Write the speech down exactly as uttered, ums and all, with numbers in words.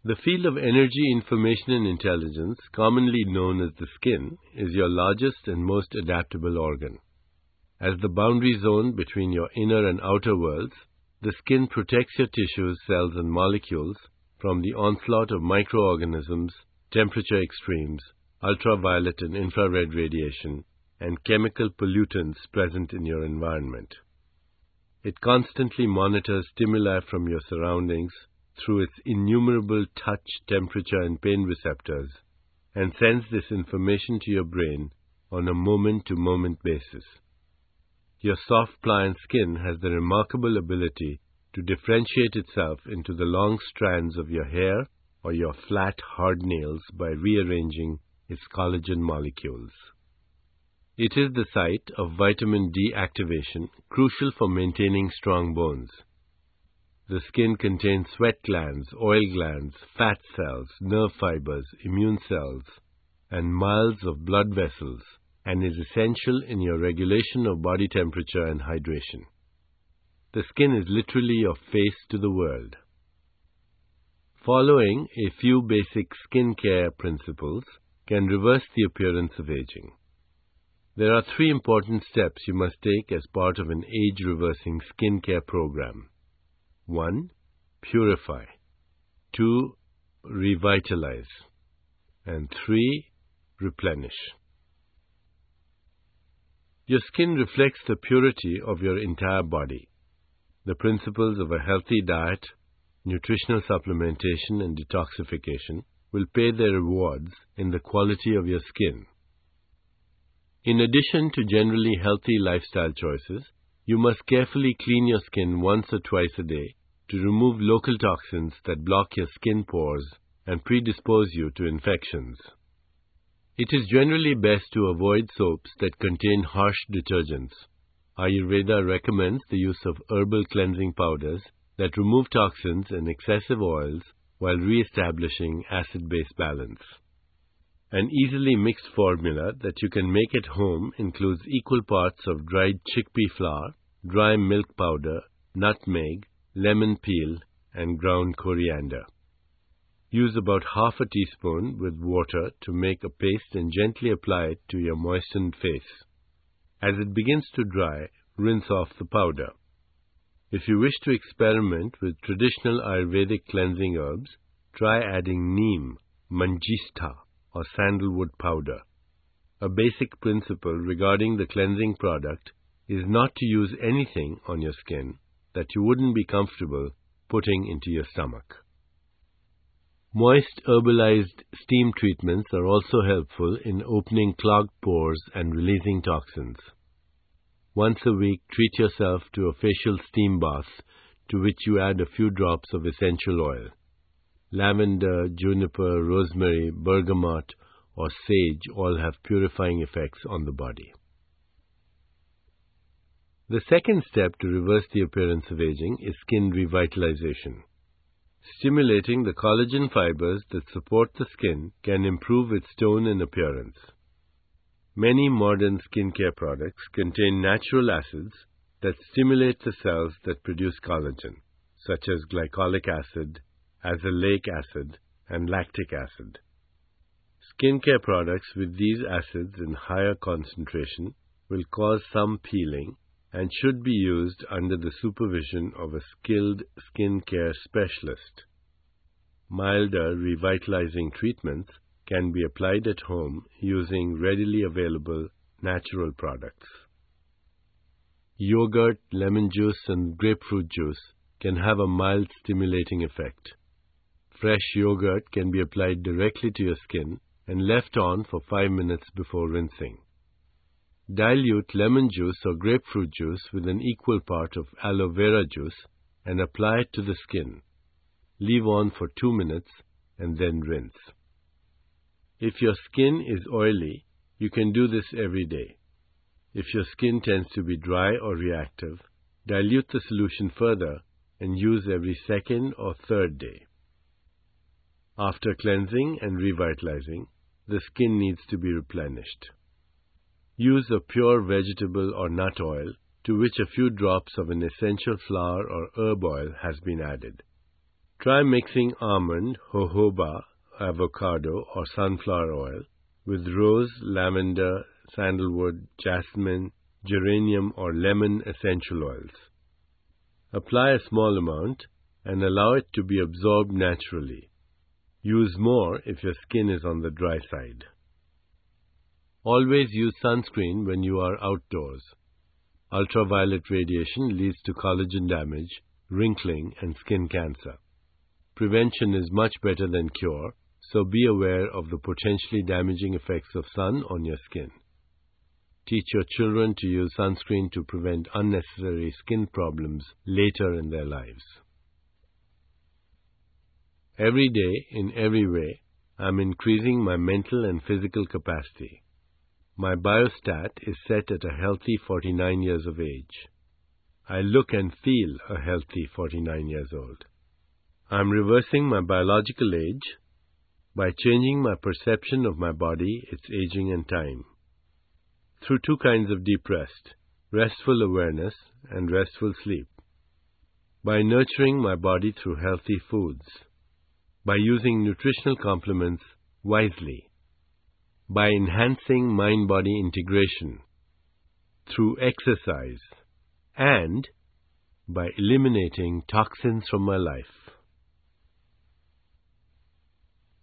The field of energy, information and intelligence, commonly known as the skin, is your largest and most adaptable organ. As the boundary zone between your inner and outer worlds, the skin protects your tissues, cells and molecules from the onslaught of microorganisms, temperature extremes, ultraviolet and infrared radiation, and chemical pollutants present in your environment. It constantly monitors stimuli from your surroundings through its innumerable touch, temperature, and pain receptors, and sends this information to your brain on a moment-to-moment basis. Your soft, pliant skin has the remarkable ability to differentiate itself into the long strands of your hair or your flat, hard nails by rearranging its collagen molecules. It is the site of vitamin D activation, crucial for maintaining strong bones. The skin contains sweat glands, oil glands, fat cells, nerve fibers, immune cells, and miles of blood vessels, and is essential in your regulation of body temperature and hydration. The skin is literally your face to the world. Following a few basic skin care principles can reverse the appearance of aging. There are three important steps you must take as part of an age-reversing skin care program. one. Purify. two. Revitalize. And three. Replenish. Your skin reflects the purity of your entire body. The principles of a healthy diet, nutritional supplementation, and detoxification will pay their rewards in the quality of your skin. In addition to generally healthy lifestyle choices, you must carefully clean your skin once or twice a day to remove local toxins that block your skin pores and predispose you to infections. It is generally best to avoid soaps that contain harsh detergents. Ayurveda recommends the use of herbal cleansing powders that remove toxins and excessive oils while re-establishing acid-base balance. An easily mixed formula that you can make at home includes equal parts of dried chickpea flour, dry milk powder, nutmeg, lemon peel, and ground coriander. Use about half a teaspoon with water to make a paste and gently apply it to your moistened face. As it begins to dry, rinse off the powder. If you wish to experiment with traditional Ayurvedic cleansing herbs, try adding neem, manjistha, or sandalwood powder. A basic principle regarding the cleansing product is not to use anything on your skin that you wouldn't be comfortable putting into your stomach. Moist herbalized steam treatments are also helpful in opening clogged pores and releasing toxins. Once a week, treat yourself to a facial steam bath to which you add a few drops of essential oil. Lavender, juniper, rosemary, bergamot, or sage all have purifying effects on the body. The second step to reverse the appearance of aging is skin revitalization. Stimulating the collagen fibers that support the skin can improve its tone and appearance. Many modern skincare products contain natural acids that stimulate the cells that produce collagen, such as glycolic acid, azelaic acid, and lactic acid. Skincare products with these acids in higher concentration will cause some peeling and should be used under the supervision of a skilled skincare specialist. Milder revitalizing treatments can be applied at home using readily available natural products. Yogurt, lemon juice, and grapefruit juice can have a mild stimulating effect. Fresh yogurt can be applied directly to your skin and left on for five minutes before rinsing. Dilute lemon juice or grapefruit juice with an equal part of aloe vera juice and apply it to the skin. Leave on for two minutes and then rinse. If your skin is oily, you can do this every day. If your skin tends to be dry or reactive, dilute the solution further and use every second or third day. After cleansing and revitalizing, the skin needs to be replenished. Use a pure vegetable or nut oil to which a few drops of an essential flower or herb oil has been added. Try mixing almond, jojoba, avocado or sunflower oil with rose, lavender, sandalwood, jasmine, geranium or lemon essential oils. Apply a small amount and allow it to be absorbed naturally. Use more if your skin is on the dry side. Always use sunscreen when you are outdoors. Ultraviolet radiation leads to collagen damage, wrinkling, and skin cancer. Prevention is much better than cure, so be aware of the potentially damaging effects of sun on your skin. Teach your children to use sunscreen to prevent unnecessary skin problems later in their lives. Every day, in every way, I am increasing my mental and physical capacity. My biostat is set at a healthy forty-nine years of age. I look and feel a healthy forty-nine years old. I am reversing my biological age by changing my perception of my body, its aging and time. Through two kinds of deep rest, restful awareness and restful sleep. By nurturing my body through healthy foods. By using nutritional complements wisely. By enhancing mind-body integration. Through exercise. And by eliminating toxins from my life.